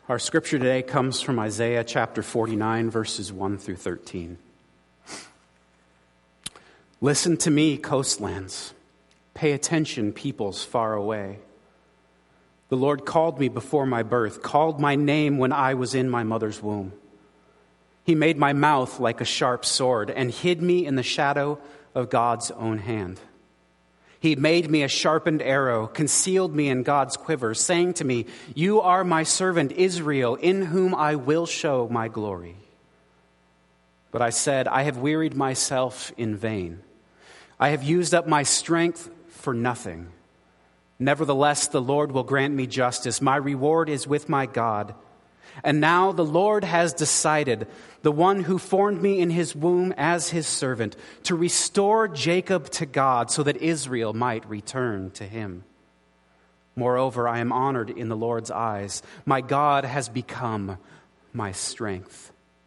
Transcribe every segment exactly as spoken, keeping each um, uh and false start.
Our scripture today comes from Isaiah chapter forty-nine, verses one through thirteen. Listen to me, coastlands. Pay attention, peoples far away. The Lord called me before my birth, called my name when I was in my mother's womb. He made my mouth like a sharp sword and hid me in the shadow of God's own hand. He made me a sharpened arrow, concealed me in God's quiver, saying to me, "You are my servant Israel, in whom I will show my glory." But I said, "I have wearied myself in vain. I have used up my strength for nothing. Nevertheless, the Lord will grant me justice. My reward is with my God. And now the Lord has decided, the one who formed me in his womb as his servant, to restore Jacob to God so that Israel might return to him. Moreover, I am honored in the Lord's eyes. My God has become my strength."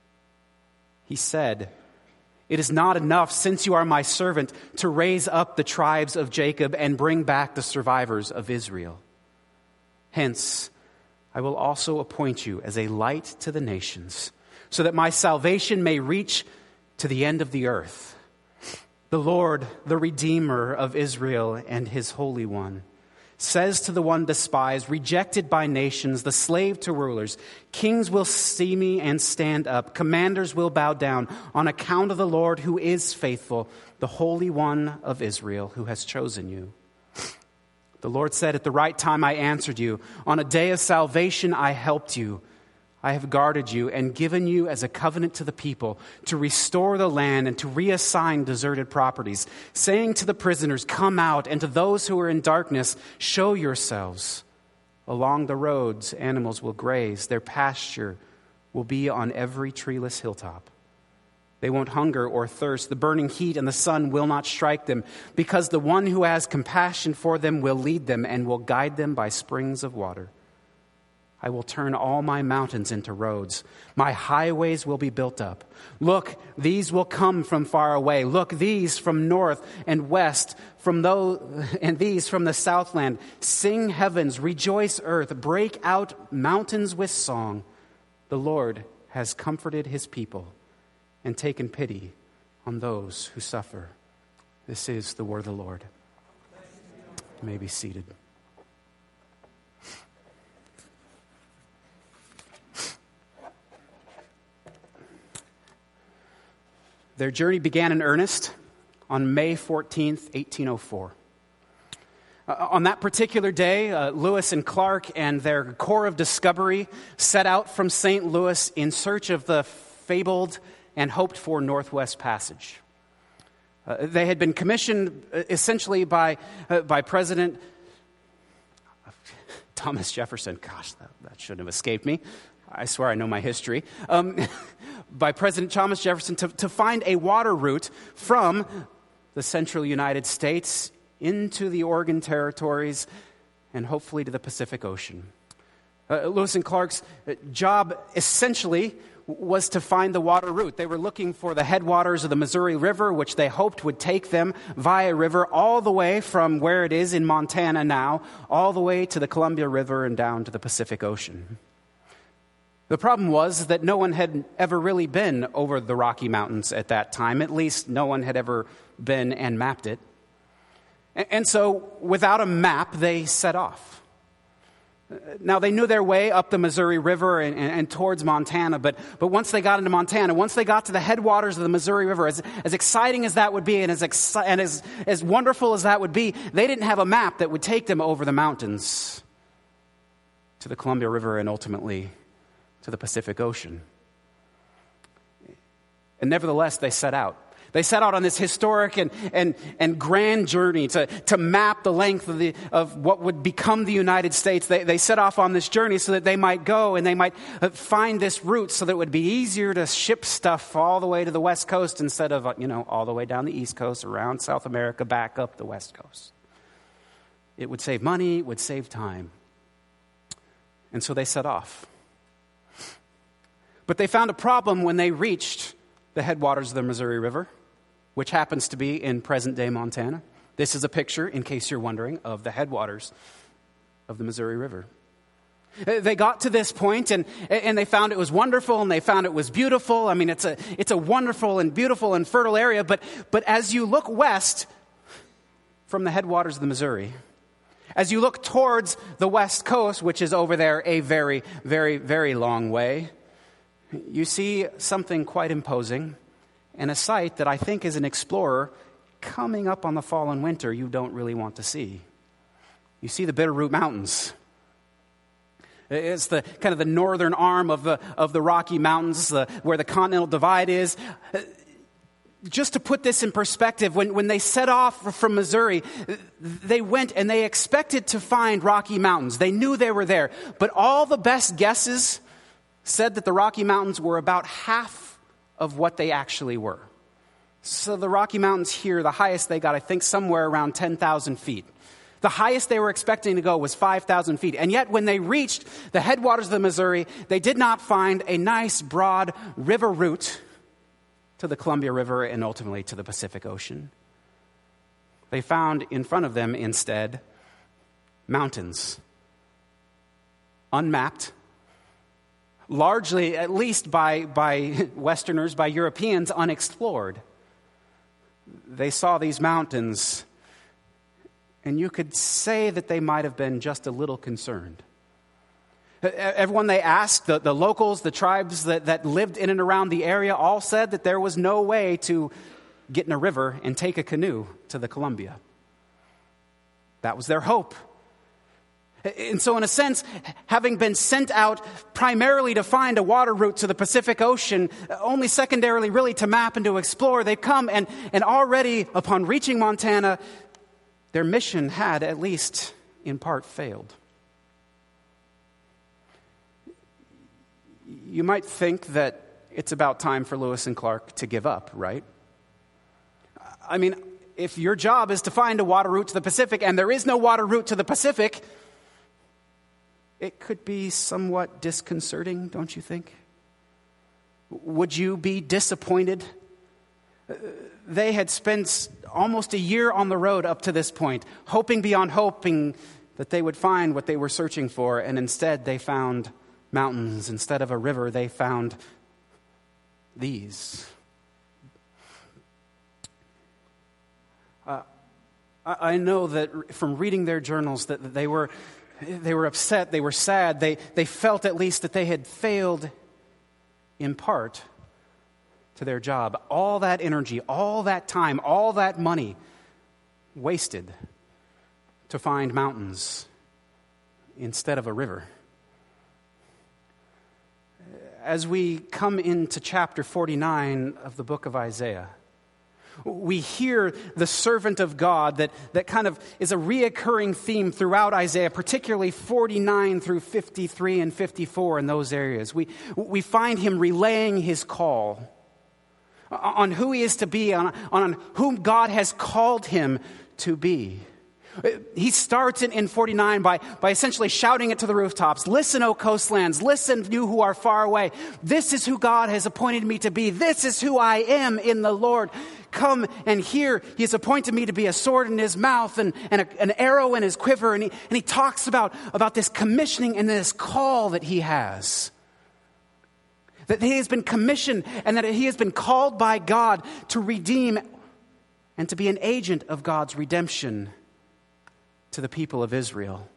He said, "It is not enough, since you are my servant, to raise up the tribes of Jacob and bring back the survivors of Israel. Hence, I will also appoint you as a light to the nations, so that my salvation may reach to the end of the earth. The Lord, the Redeemer of Israel and his Holy One, says to the one despised, rejected by nations, the slave to rulers, kings will see me and stand up. Commanders will bow down on account of the Lord who is faithful, the Holy One of Israel who has chosen you. The Lord said, at the right time I answered you. On a day of salvation I helped you. I have guarded you and given you as a covenant to the people to restore the land and to reassign deserted properties, saying to the prisoners, come out, and to those who are in darkness, show yourselves. Along the roads animals will graze. Their pasture will be on every treeless hilltop. They won't hunger or thirst. The burning heat and the sun will not strike them, because the one who has compassion for them will lead them and will guide them by springs of water. I will turn all my mountains into roads. My highways will be built up. Look, these will come from far away. Look, these from north and west, from those, and these from the southland. Sing heavens, rejoice earth, break out mountains with song. The Lord has comforted his people and taken pity on those who suffer. This is the word of the Lord. You may be seated. Their journey began in earnest on May fourteenth, eighteen oh four. Uh, on that particular day, uh, Lewis and Clark and their Corps of Discovery set out from Saint Louis in search of the fabled and hoped-for Northwest Passage. Uh, they had been commissioned uh, essentially by uh, by President Thomas Jefferson. Gosh, that, that shouldn't have escaped me. I swear I know my history. Um, by President Thomas Jefferson to, to find a water route from the central United States into the Oregon territories and hopefully to the Pacific Ocean. Uh, Lewis and Clark's job essentially was to find the water route. They were looking for the headwaters of the Missouri River, which they hoped would take them via river all the way from where it is in Montana now, all the way to the Columbia River and down to the Pacific Ocean. The problem was that no one had ever really been over the Rocky Mountains at that time. At least no one had ever been and mapped it. And so without a map, they set off. Now, they knew their way up the Missouri River and, and, and towards Montana, but, but once they got into Montana, once they got to the headwaters of the Missouri River, as, as exciting as that would be and, as, exci- and as, as wonderful as that would be, they didn't have a map that would take them over the mountains to the Columbia River and ultimately to the Pacific Ocean. And nevertheless, they set out. They set out on this historic and, and, and grand journey to, to map the length of, the, of what would become the United States. They, they set off on this journey so that they might go and they might find this route so that it would be easier to ship stuff all the way to the West Coast instead of, you know, all the way down the East Coast, around South America, back up the West Coast. It would save money, it would save time. And so they set off. But they found a problem when they reached the headwaters of the Missouri River, which happens to be in present-day Montana. This is a picture, in case you're wondering, of the headwaters of the Missouri River. They got to this point and, and they found it was wonderful and they found it was beautiful. I mean, it's a, it's a wonderful and beautiful and fertile area. But, but as you look west from the headwaters of the Missouri, as you look towards the west coast, which is over there a very, very, very long way, you see something quite imposing and a sight that I think as an explorer coming up on the fall and winter you don't really want to see. You see the Bitterroot Mountains. It's the kind of the northern arm of the of the Rocky Mountains, the, where the Continental Divide is. Just to put this in perspective, when, when they set off from Missouri, they went and they expected to find Rocky Mountains. They knew they were there. But all the best guesses said that the Rocky Mountains were about half of what they actually were. So the Rocky Mountains here, the highest they got, I think somewhere around ten thousand feet. The highest they were expecting to go was five thousand feet. And yet when they reached the headwaters of the Missouri, they did not find a nice, broad river route to the Columbia River and ultimately to the Pacific Ocean. They found in front of them instead mountains, unmapped, largely, at least by, by Westerners, by Europeans, unexplored. They saw these mountains, and you could say that they might have been just a little concerned. Everyone they asked, the, the locals, the tribes that, that lived in and around the area, all said that there was no way to get in a river and take a canoe to the Columbia. That was their hope. And so in a sense, having been sent out primarily to find a water route to the Pacific Ocean, only secondarily really to map and to explore, they've come and, and already upon reaching Montana, their mission had, at least in part, failed. You might think that it's about time for Lewis and Clark to give up, right? I mean, if your job is to find a water route to the Pacific and there is no water route to the Pacific, it could be somewhat disconcerting, don't you think? Would you be disappointed? They had spent almost a year on the road up to this point, hoping beyond hoping that they would find what they were searching for, and instead they found mountains. Instead of a river, they found these. Uh, I, I know that from reading their journals that they were they were upset, they were sad, they, they felt at least that they had failed in part to their job. All that energy, all that time, all that money wasted to find mountains instead of a river. As we come into chapter forty-nine of the book of Isaiah, we hear the servant of God that, that kind of is a reoccurring theme throughout Isaiah, particularly forty-nine through fifty-three and fifty-four in those areas. We, we find him relaying his call on who he is to be, on, on whom God has called him to be. He starts in, in forty-nine by, by essentially shouting it to the rooftops. Listen, O coastlands. Listen, you who are far away. This is who God has appointed me to be. This is who I am in the Lord. Come and hear. He has appointed me to be a sword in his mouth and, and a, an arrow in his quiver. And he, and he talks about, about this commissioning and this call that he has. That he has been commissioned and that he has been called by God to redeem and to be an agent of God's redemption to the people of Israel.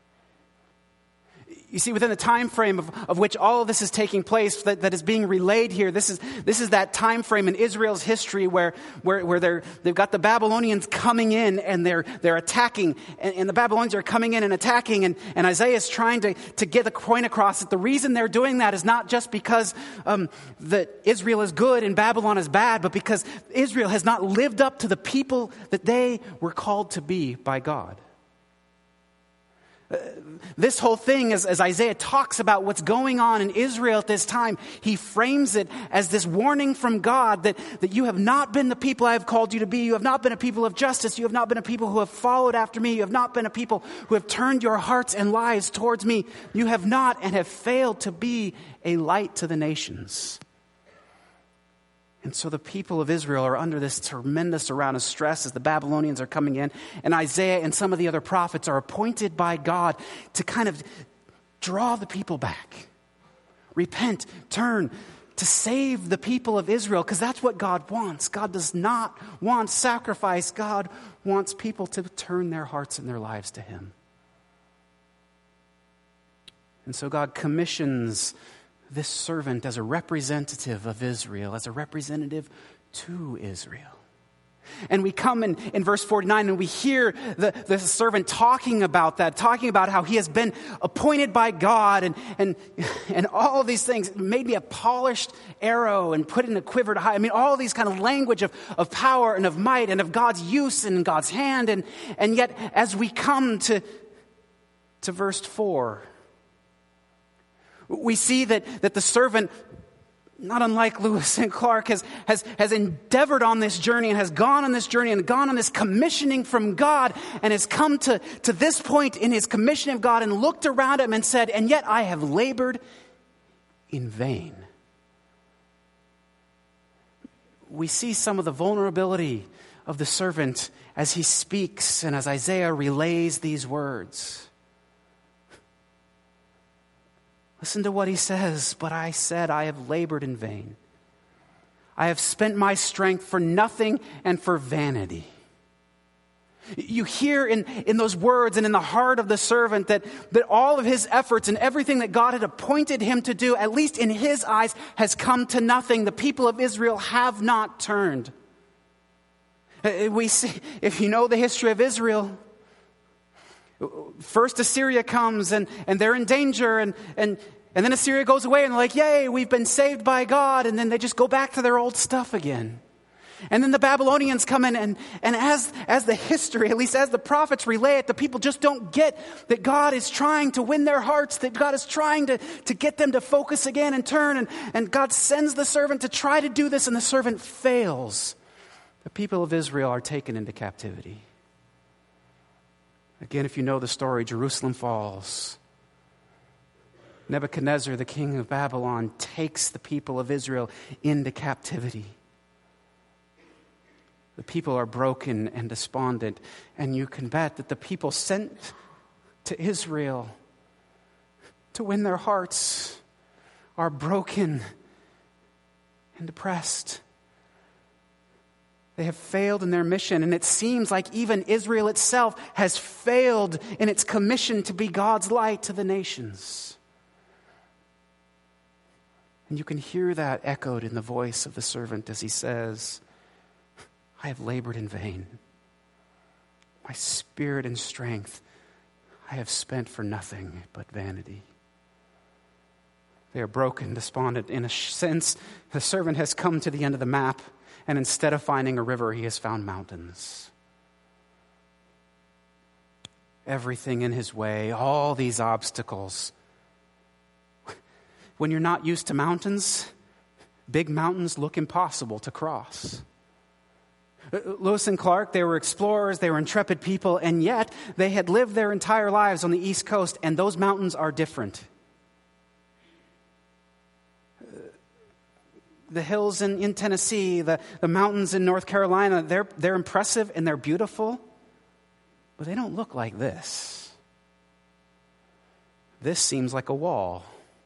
You see, within the time frame of, of which all of this is taking place, that, that is being relayed here, this is this is that time frame in Israel's history where where, where they're they've got the Babylonians coming in and they're they're attacking, and, and the Babylonians are coming in and attacking, and, and Isaiah is trying to, to get the point across that the reason they're doing that is not just because um, that Israel is good and Babylon is bad, but because Israel has not lived up to the people that they were called to be by God. Uh, this whole thing, as, as Isaiah talks about what's going on in Israel at this time, he frames it as this warning from God that, that you have not been the people I have called you to be. You have not been a people of justice. You have not been a people who have followed after me. You have not been a people who have turned your hearts and lives towards me. You have not and have failed to be a light to the nations. And so the people of Israel are under this tremendous amount of stress as the Babylonians are coming in. And Isaiah and some of the other prophets are appointed by God to kind of Draw the people back. Repent, turn, to save the people of Israel, because that's what God wants. God does not want sacrifice. God wants people to turn their hearts and their lives to him. And so God commissions this servant as a representative of Israel, as a representative to Israel. And we come in, in verse forty-nine and we hear the, the servant talking about that, talking about how he has been appointed by God and, and, and all of these things, made me a polished arrow and put in a quiver to hide. I mean, all these kind of language of, of power and of might and of God's use and God's hand. And, and yet, as we come to, to verse four, we see that, that the servant, not unlike Lewis and Clark, has, has, has endeavored on this journey and has gone on this journey and gone on this commissioning from God and has come to, to this point in his commissioning of God and looked around him and said, and yet I have labored in vain. We see some of the vulnerability of the servant as he speaks and as Isaiah relays these words. Listen to what he says. But I said, I have labored in vain. I have spent my strength for nothing and for vanity. You hear in, in those words and in the heart of the servant that, that all of his efforts and everything that God had appointed him to do, at least in his eyes, has come to nothing. The people of Israel have not turned. We see, if you know the history of Israel, first Assyria comes and, and they're in danger and, and, and then Assyria goes away and they're like, yay, we've been saved by God. And then they just go back to their old stuff again. And then the Babylonians come in and, and as, as the history, at least as the prophets relay it, the people just don't get that God is trying to win their hearts, that God is trying to, to get them to focus again and turn. And, and God sends the servant to try to do this and the servant fails. The people of Israel are taken into captivity. Again, if you know the story, Jerusalem falls. Nebuchadnezzar, the king of Babylon, takes the people of Israel into captivity. The people are broken and despondent, and you can bet that the people sent to Israel to win their hearts are broken and depressed. They have failed in their mission, and it seems like even Israel itself has failed in its commission to be God's light to the nations. And you can hear that echoed in the voice of the servant as he says, I have labored in vain. My spirit and strength I have spent for nothing but vanity. They are broken, despondent. In a sense, the servant has come to the end of the map. And instead of finding a river, he has found mountains. Everything in his way, all these obstacles. When you're not used to mountains, big mountains look impossible to cross. Lewis and Clark, they were explorers, they were intrepid people, and yet they had lived their entire lives on the East Coast, and those mountains are different. The hills in, in Tennessee, the, the mountains in North Carolina, they're, they're impressive and they're beautiful, but they don't look like this. This seems like a wall.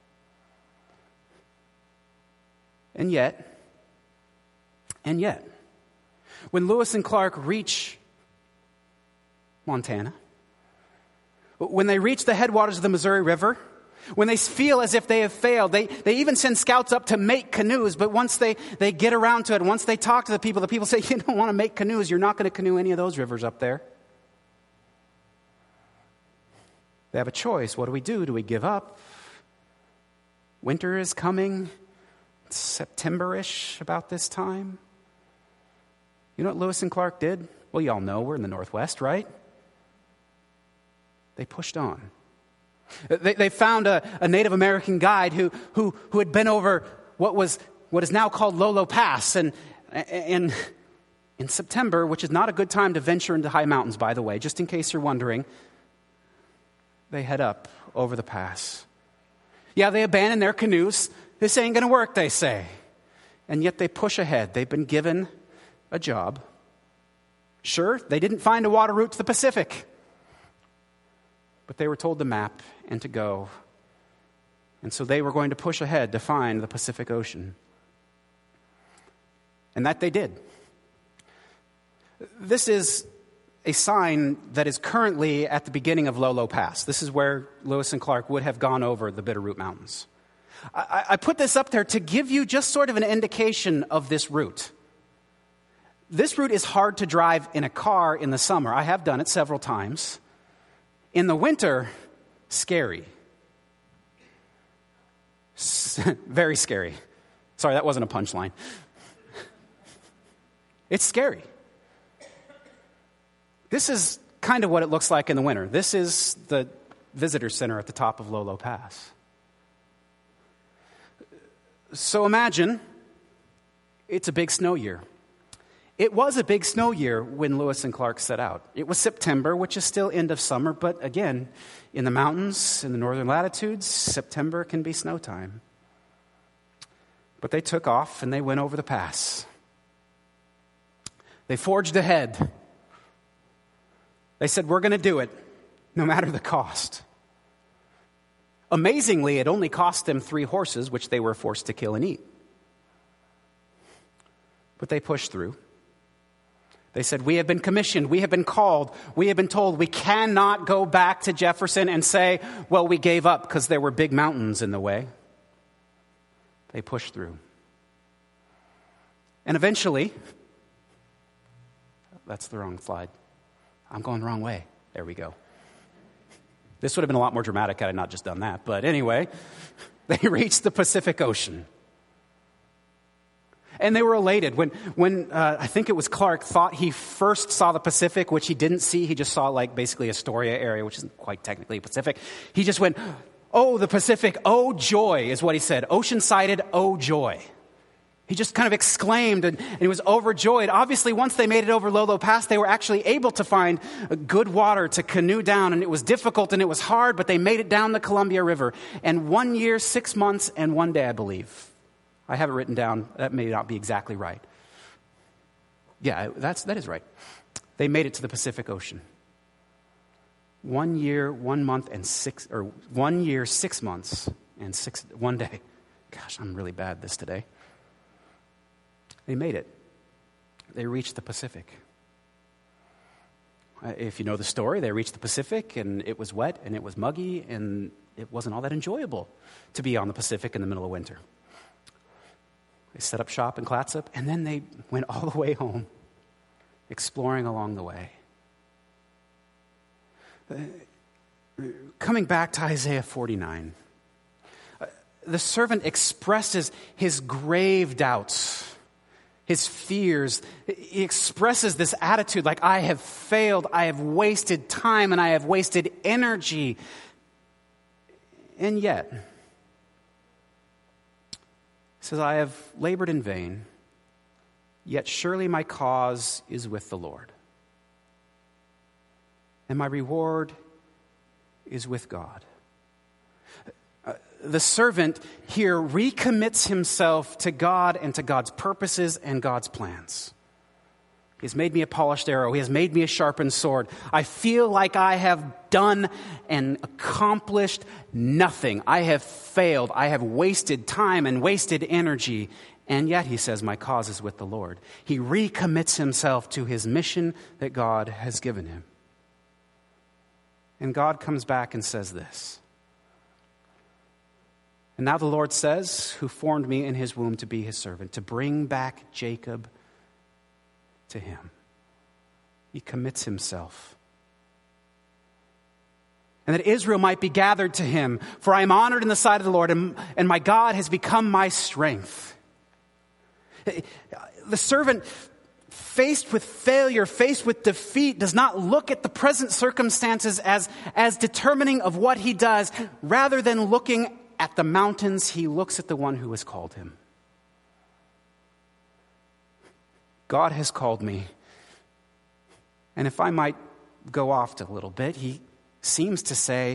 And yet, and yet, when Lewis and Clark reach Montana, when they reach the headwaters of the Missouri River, when they feel as if they have failed, they, they even send scouts up to make canoes, but once they, they get around to it, once they talk to the people, the people say, you don't want to make canoes, you're not going to canoe any of those rivers up there. They have a choice. What do we do? Do we give up? Winter is coming. It's September-ish about this time. You know what Lewis and Clark did? Well, you all know we're in the Northwest, right? They pushed on. They, they found a, a Native American guide who, who, who had been over what was what is now called Lolo Pass. And, and in September, which is not a good time to venture into high mountains, by the way, just in case you're wondering, they head up over the pass. Yeah, they abandon their canoes. This ain't going to work, they say. And yet they push ahead. They've been given a job. Sure, they didn't find a water route to the Pacific, but they were told to map and to go. And so they were going to push ahead to find the Pacific Ocean. And that they did. This is a sign that is currently at the beginning of Lolo Pass. This is where Lewis and Clark would have gone over the Bitterroot Mountains. I, I put this up there to give you just sort of an indication of this route. This route is hard to drive in a car in the summer. I have done it several times. In the winter, scary. Very scary. Sorry, that wasn't a punchline. It's scary. This is kind of what it looks like in the winter. This is the visitor center at the top of Lolo Pass. So imagine it's a big snow year. It was a big snow year when Lewis and Clark set out. It was September, which is still end of summer, but again, in the mountains, in the northern latitudes, September can be snow time. But they took off and they went over the pass. They forged ahead. They said, we're going to do it, no matter the cost. Amazingly, it only cost them three horses, which they were forced to kill and eat. But they pushed through. They said, we have been commissioned, we have been called, we have been told we cannot go back to Jefferson and say, well, we gave up because there were big mountains in the way. They pushed through. And eventually, that's the wrong slide. I'm going the wrong way. There we go. This would have been a lot more dramatic had I not just done that. But anyway, they reached the Pacific Ocean. And they were elated. When, when uh, I think it was Clark, thought he first saw the Pacific, which he didn't see. He just saw like basically Astoria area, which isn't quite technically Pacific. He just went, oh, the Pacific, oh, joy, is what he said. Ocean-sided, oh, joy. He just kind of exclaimed and, and he was overjoyed. Obviously, once they made it over Lolo Pass, they were actually able to find good water to canoe down. And it was difficult and it was hard, but they made it down the Columbia River. And one year, six months, and one day, I believe. I have it written down. That may not be exactly right. Yeah, that's, that is right. They made it to the Pacific Ocean. One year, one month, and six, or one year, six months, and six, one day. Gosh, I'm really bad this today. They made it. They reached the Pacific. If you know the story, they reached the Pacific, and it was wet, and it was muggy, and it wasn't all that enjoyable to be on the Pacific in the middle of winter. They set up shop in Clatsop, and then they went all the way home, exploring along the way. Uh, coming back to Isaiah forty-nine, uh, the servant expresses his grave doubts, his fears. He expresses this attitude like, I have failed, I have wasted time, and I have wasted energy. And yet, he says, I have labored in vain, yet surely my cause is with the Lord. And my reward is with God. Uh, the servant here recommits himself to God and to God's purposes and God's plans. He has made me a polished arrow. He has made me a sharpened sword. I feel like I have done and accomplished nothing. I have failed. I have wasted time and wasted energy. And yet, he says, my cause is with the Lord. He recommits himself to his mission that God has given him. And God comes back and says this. And now the Lord says, who formed me in his womb to be his servant, to bring back Jacob to him. He commits himself. And that Israel might be gathered to him. For I am honored in the sight of the Lord, and, and my God has become my strength. The servant, faced with failure, faced with defeat, does not look at the present circumstances as, as determining of what he does. Rather than looking at the mountains, he looks at the one who has called him. God has called me. And if I might go off a little bit, he seems to say,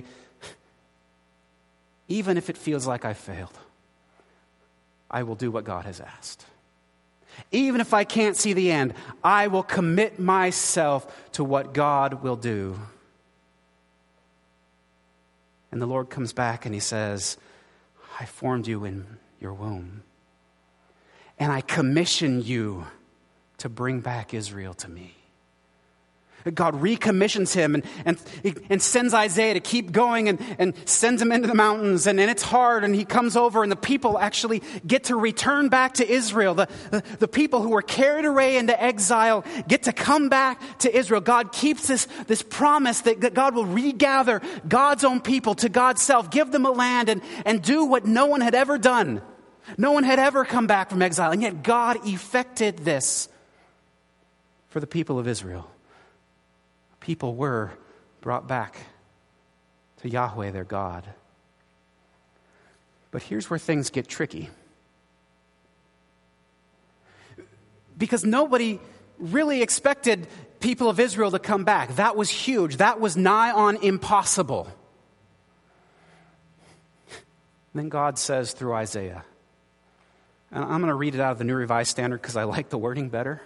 even if it feels like I failed, I will do what God has asked. Even if I can't see the end, I will commit myself to what God will do. And the Lord comes back and he says, I formed you in your womb. And I commission you to bring back Israel to me. God recommissions him and, and, and sends Isaiah to keep going and, and sends him into the mountains. And, and it's hard. And he comes over and the people actually get to return back to Israel. The, the, the people who were carried away into exile get to come back to Israel. God keeps this, this promise that, that God will regather God's own people to God's self, give them a land and, and do what no one had ever done. No one had ever come back from exile. And yet God effected this for the people of Israel. People were brought back to Yahweh, their God. But here's where things get tricky. Because nobody really expected people of Israel to come back. That was huge. That was nigh on impossible. And then God says through Isaiah, and I'm going to read it out of the New Revised Standard because I like the wording better.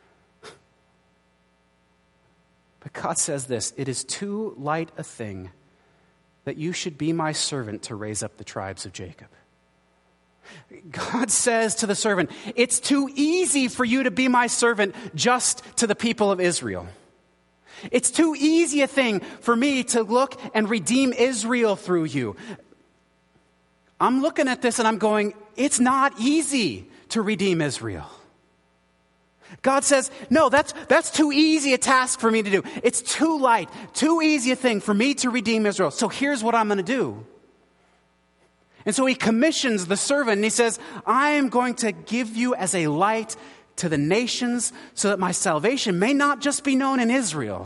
But God says this, it is too light a thing that you should be my servant to raise up the tribes of Jacob. God says to the servant, it's too easy for you to be my servant just to the people of Israel. It's too easy a thing for me to look and redeem Israel through you. I'm looking at this and I'm going, it's not easy to redeem Israel. God says, no, that's that's too easy a task for me to do. It's too light, too easy a thing for me to redeem Israel. So here's what I'm going to do. And so he commissions the servant and he says, I am going to give you as a light to the nations so that my salvation may not just be known in Israel,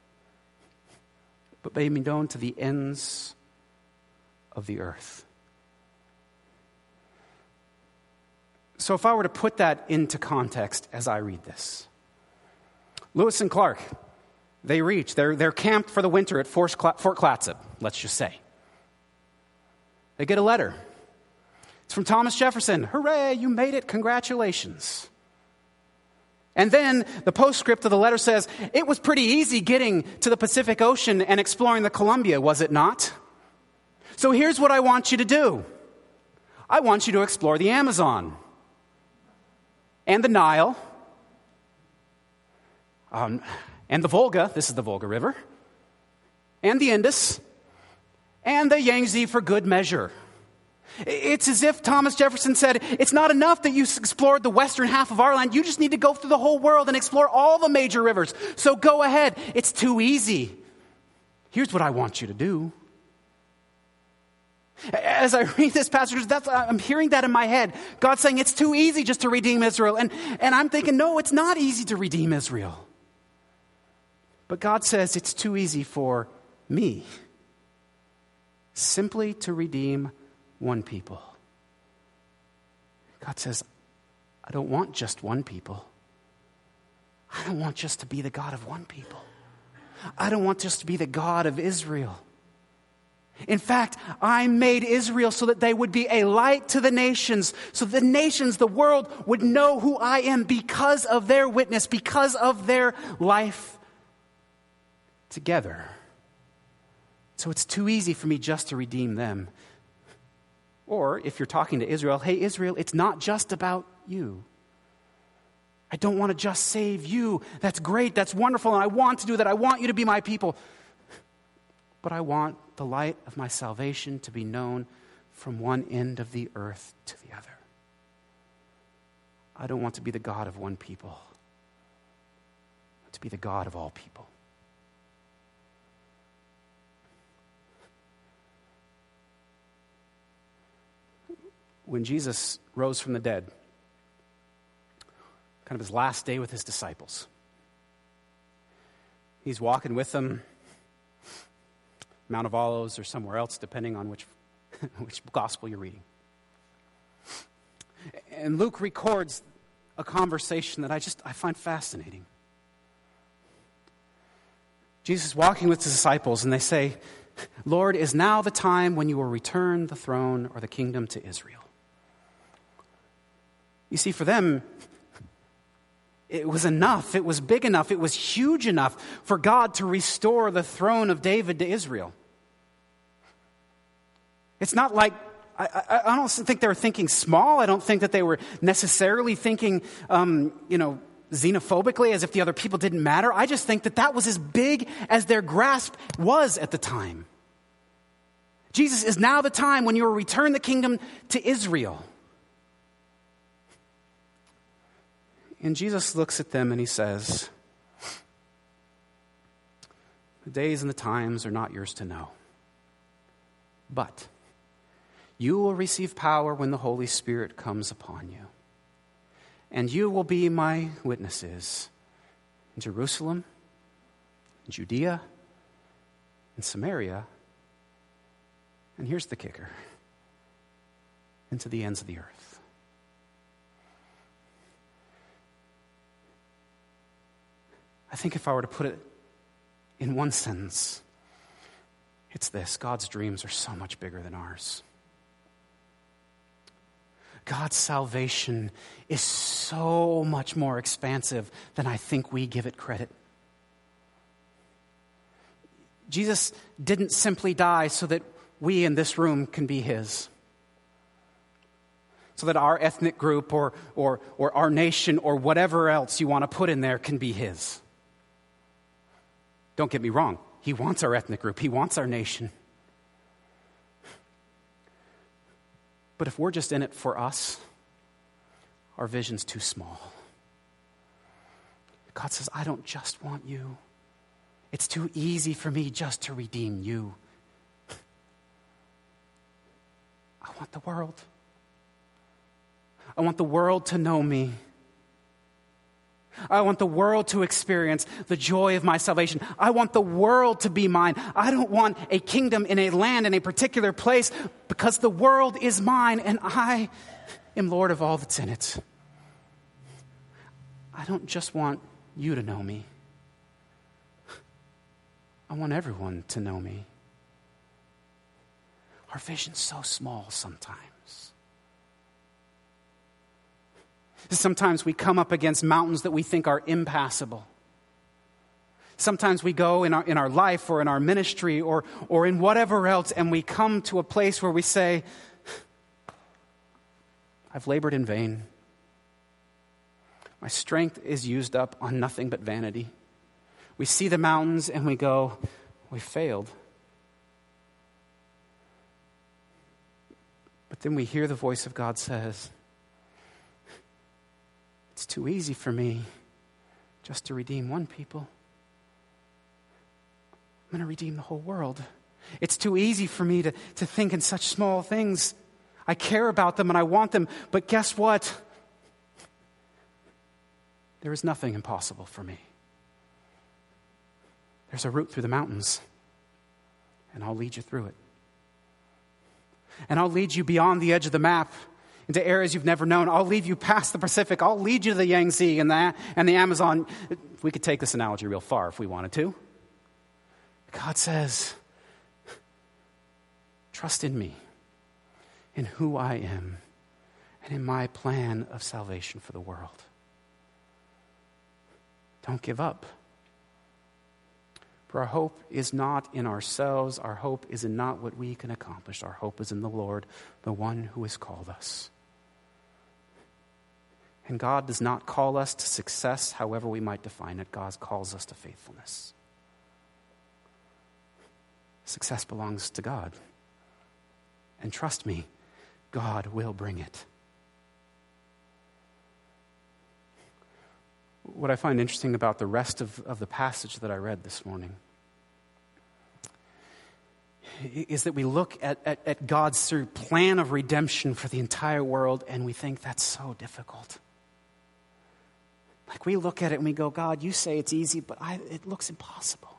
but may be known to the ends of the earth. So if I were to put that into context as I read this, Lewis and Clark, they reach, they're, they're camped for the winter at Fort Clatsop, let's just say. They get a letter. It's from Thomas Jefferson. Hooray, you made it, congratulations. And then the postscript of the letter says, it was pretty easy getting to the Pacific Ocean and exploring the Columbia, was it not? So here's what I want you to do. I want you to explore the Amazon. And the Nile, um, and the Volga, this is the Volga River, and the Indus, and the Yangtze for good measure. It's as if Thomas Jefferson said, it's not enough that you explored the western half of our land, you just need to go through the whole world and explore all the major rivers. So go ahead, it's too easy. Here's what I want you to do. As I read this passage, that's, I'm hearing that in my head. God saying it's too easy just to redeem Israel. And, and I'm thinking, no, it's not easy to redeem Israel. But God says it's too easy for me simply to redeem one people. God says, I don't want just one people. I don't want just to be the God of one people. I don't want just to be the God of Israel. In fact, I made Israel so that they would be a light to the nations, so the nations, the world, would know who I am because of their witness, because of their life together. So it's too easy for me just to redeem them. Or if you're talking to Israel, hey, Israel, it's not just about you. I don't want to just save you. That's great. That's wonderful. And I want to do that. I want you to be my people. But I want the light of my salvation to be known from one end of the earth to the other. I don't want to be the God of one people, but to be the God of all people. When Jesus rose from the dead, kind of his last day with his disciples, he's walking with them, Mount of Olives or somewhere else, depending on which, which gospel you're reading. And Luke records a conversation that I just, I find fascinating. Jesus is walking with his disciples and they say, Lord, is now the time when you will return the throne or the kingdom to Israel? You see, for them, it was enough. It was big enough. It was huge enough for God to restore the throne of David to Israel. It's not like I, I, I don't think they were thinking small. I don't think that they were necessarily thinking, um, you know, xenophobically, as if the other people didn't matter. I just think that that was as big as their grasp was at the time. Jesus, is now the time when you will return the kingdom to Israel. And Jesus looks at them and he says, the days and the times are not yours to know. But you will receive power when the Holy Spirit comes upon you. And you will be my witnesses in Jerusalem, in Judea, in Samaria, and here's the kicker, into the ends of the earth. I think if I were to put it in one sentence, it's this: God's dreams are so much bigger than ours. God's salvation is so much more expansive than I think we give it credit. Jesus didn't simply die so that we in this room can be his, so that our ethnic group or, or, or our nation or whatever else you want to put in there can be his. Don't get me wrong. He wants our ethnic group. He wants our nation. But if we're just in it for us, our vision's too small. God says, I don't just want you. It's too easy for me just to redeem you. I want the world. I want the world to know me. I want the world to experience the joy of my salvation. I want the world to be mine. I don't want a kingdom in a land in a particular place, because the world is mine and I am Lord of all that's in it. I don't just want you to know me. I want everyone to know me. Our vision's so small sometimes. Sometimes we come up against mountains that we think are impassable. Sometimes we go in our in our life or in our ministry or or in whatever else, and we come to a place where we say, I've labored in vain. My strength is used up on nothing but vanity. We see the mountains and we go, we failed. But then we hear the voice of God says, it's too easy for me just to redeem one people. I'm going to redeem the whole world. It's too easy for me to, to think in such small things. I care about them and I want them, but guess what? There is nothing impossible for me. There's a route through the mountains, and I'll lead you through it. And I'll lead you beyond the edge of the map into areas you've never known. I'll lead you past the Pacific. I'll lead you to the Yangtze and the, and the Amazon. We could take this analogy real far if we wanted to. God says, trust in me, in who I am, and in my plan of salvation for the world. Don't give up. For our hope is not in ourselves. Our hope is in not what we can accomplish. Our hope is in the Lord, the one who has called us. And God does not call us to success, however we might define it. God calls us to faithfulness. Success belongs to God. And trust me, God will bring it. What I find interesting about the rest of, of the passage that I read this morning is that we look at, at, at God's plan of redemption for the entire world and we think that's so difficult. Like we look at it and we go, God, you say it's easy, but I, it looks impossible.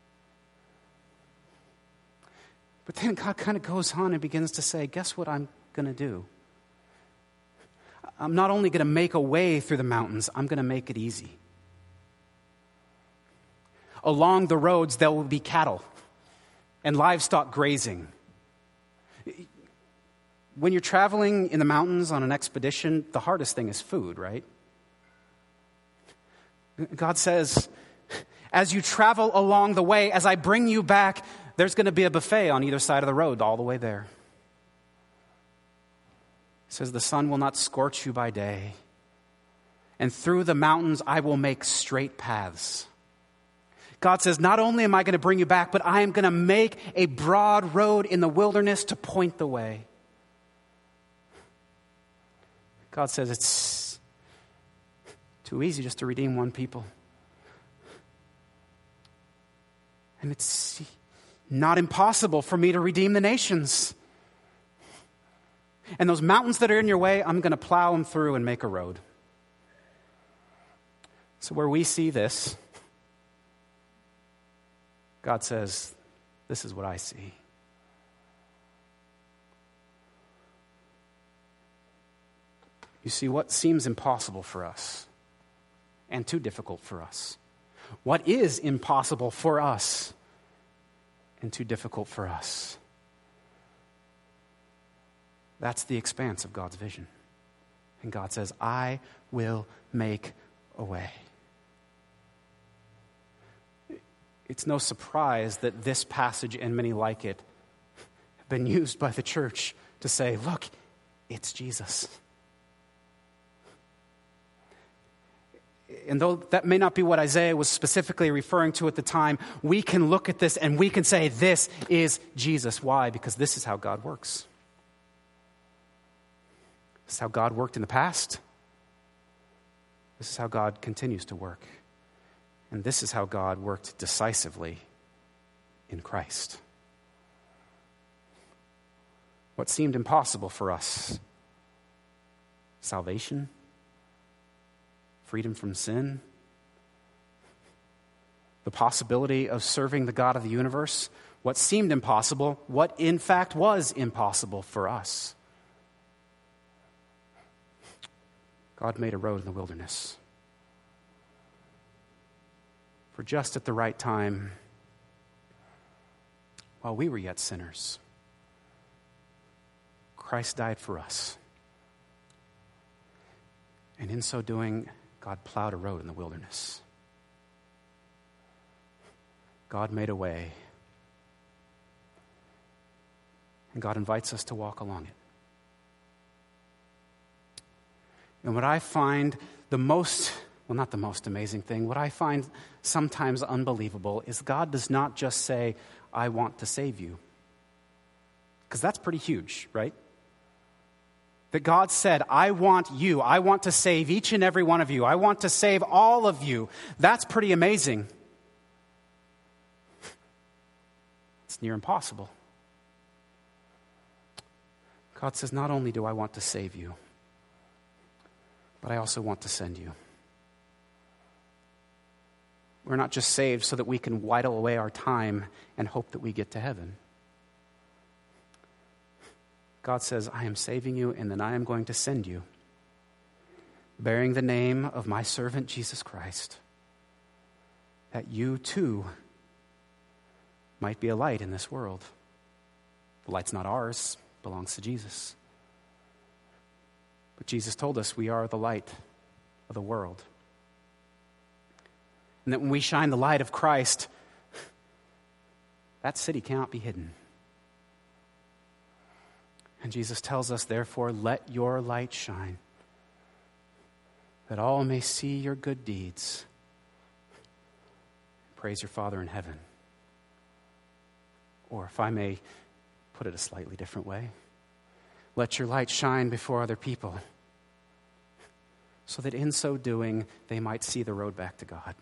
But then God kind of goes on and begins to say, guess what I'm going to do? I'm not only going to make a way through the mountains, I'm going to make it easy. Along the roads, there will be cattle and livestock grazing. When you're traveling in the mountains on an expedition, the hardest thing is food, right? God says, as you travel along the way, as I bring you back, there's going to be a buffet on either side of the road all the way there. says, the sun will not scorch you by day, and through the mountains I will make straight paths. God says, not only am I going to bring you back, but I am going to make a broad road in the wilderness to point the way. God says it's too easy just to redeem one people. And it's not impossible for me to redeem the nations. And those mountains that are in your way, I'm going to plow them through and make a road. So where we see this, God says, this is what I see. You see, what seems impossible for us and too difficult for us, what is impossible for us and too difficult for us, that's the expanse of God's vision. And God says, I will make a way. It's no surprise that this passage and many like it have been used by the church to say, look, it's Jesus. And though that may not be what Isaiah was specifically referring to at the time, we can look at this and we can say, this is Jesus. Why? Because this is how God works. This is how God worked in the past. This is how God continues to work. And this is how God worked decisively in Christ. What seemed impossible for us, salvation, freedom from sin, the possibility of serving the God of the universe, what seemed impossible, what in fact was impossible for us. God made a road in the wilderness. For just at the right time, while we were yet sinners, Christ died for us. And in so doing, God plowed a road in the wilderness. God made a way. And God invites us to walk along it. And what I find the most, well, not the most amazing thing, what I find sometimes unbelievable is God does not just say, I want to save you. Because that's pretty huge, right? That God said, I want you. I want to save each and every one of you. I want to save all of you. That's pretty amazing. It's near impossible. God says, not only do I want to save you, but I also want to send you. We're not just saved so that we can while away our time and hope that we get to heaven. God says, I am saving you, and then I am going to send you, bearing the name of my servant Jesus Christ, that you too might be a light in this world. The light's not ours, it belongs to Jesus. But Jesus told us we are the light of the world. And that when we shine the light of Christ, that city cannot be hidden. And Jesus tells us, therefore, let your light shine, that all may see your good deeds. Praise your Father in heaven. Or if I may put it a slightly different way, let your light shine before other people, so that in so doing, they might see the road back to God.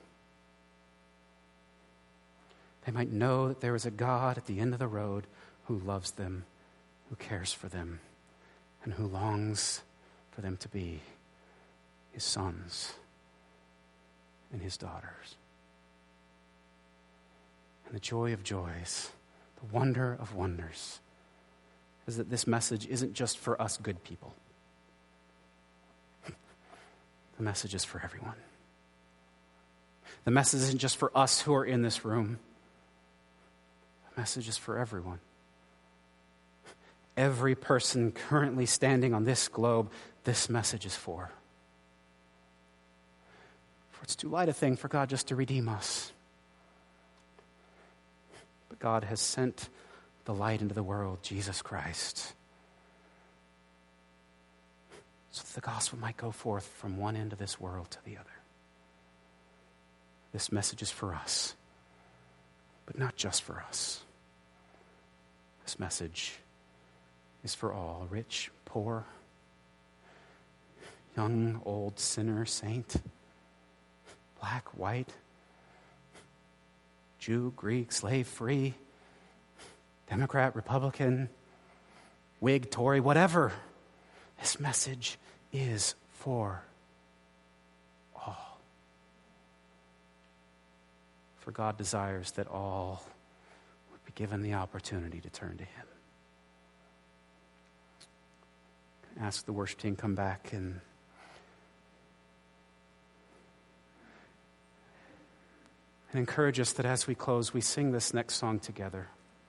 They might know that there is a God at the end of the road who loves them, who cares for them, and who longs for them to be his sons and his daughters. And the joy of joys, the wonder of wonders, is that this message isn't just for us good people. The message is for everyone. The message isn't just for us who are in this room. The message is for everyone. Every person currently standing on this globe, this message is for. For it's too light a thing for God just to redeem us. But God has sent the light into the world, Jesus Christ, so that the gospel might go forth from one end of this world to the other. This message is for us, but not just for us. This message is for all, rich, poor, young, old, sinner, saint, black, white, Jew, Greek, slave, free, Democrat, Republican, Whig, Tory, whatever. This message is for all. For God desires that all would be given the opportunity to turn to him. Ask the worship team to come back and and encourage us that as we close, we sing this next song together.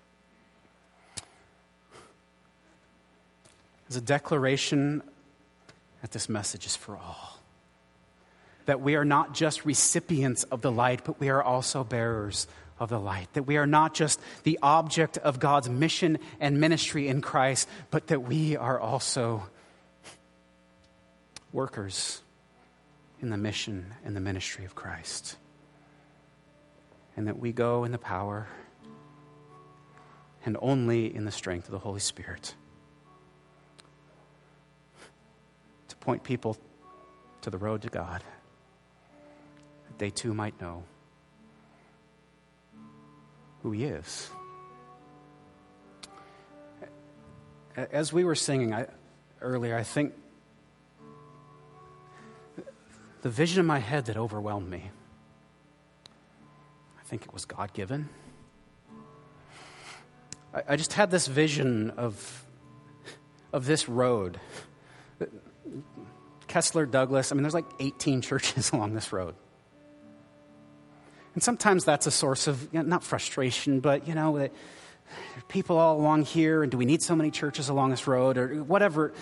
As a declaration that this message is for all. That we are not just recipients of the light, but we are also bearers of the light. That we are not just the object of God's mission and ministry in Christ, but that we are also workers in the mission and the ministry of Christ. And that we go in the power and only in the strength of the Holy Spirit to point people to the road to God, that they too might know who he is. As we were singing I, earlier, I think the vision in my head that overwhelmed me, I think it was God-given. I, I just had this vision of, of this road. Kessler, Douglas, I mean, there's like eighteen churches along this road. And sometimes that's a source of, you know, not frustration, but, you know, that there are people all along here, and do we need so many churches along this road, or whatever.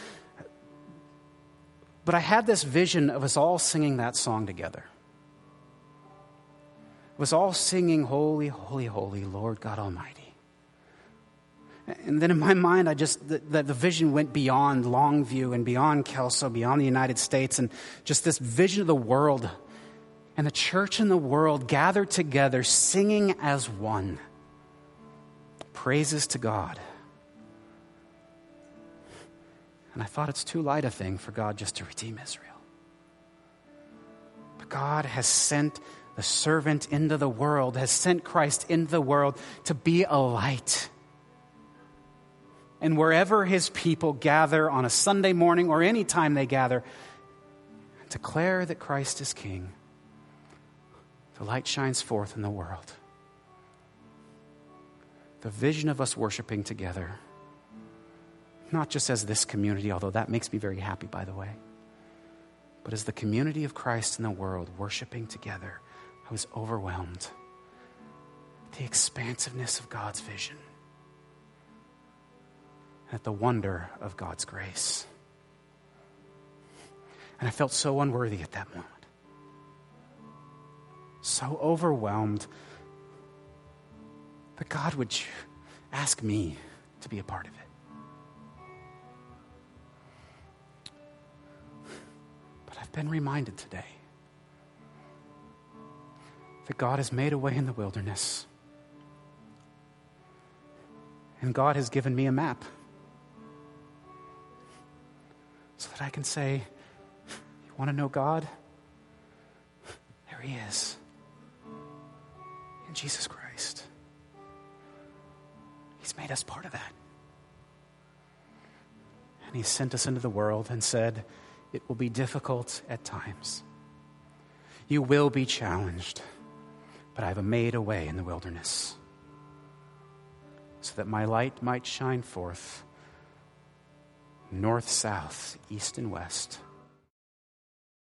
But I had this vision of us all singing that song together. It was all singing, holy, holy, holy, Lord God Almighty. And then in my mind, I just, the, the, the vision went beyond Longview and beyond Kelso, beyond the United States, and just this vision of the world and the church and the world gathered together, singing as one. Praises to God. And I thought it's too light a thing for God just to redeem Israel. But God has sent the servant into the world, has sent Christ into the world to be a light. And wherever his people gather on a Sunday morning or any time they gather, declare that Christ is King. The light shines forth in the world. The vision of us worshiping together, not just as this community, although that makes me very happy, by the way, but as the community of Christ in the world worshiping together, I was overwhelmed. The expansiveness of God's vision. At the wonder of God's grace. And I felt so unworthy at that moment. So overwhelmed that God would ask me to be a part of it. But I've been reminded today that God has made a way in the wilderness. And God has given me a map. So that I can say, you want to know God? There he is. In Jesus Christ. He's made us part of that. And he sent us into the world and said, it will be difficult at times. You will be challenged, but I've made a way in the wilderness so that my light might shine forth north, south, east, and west,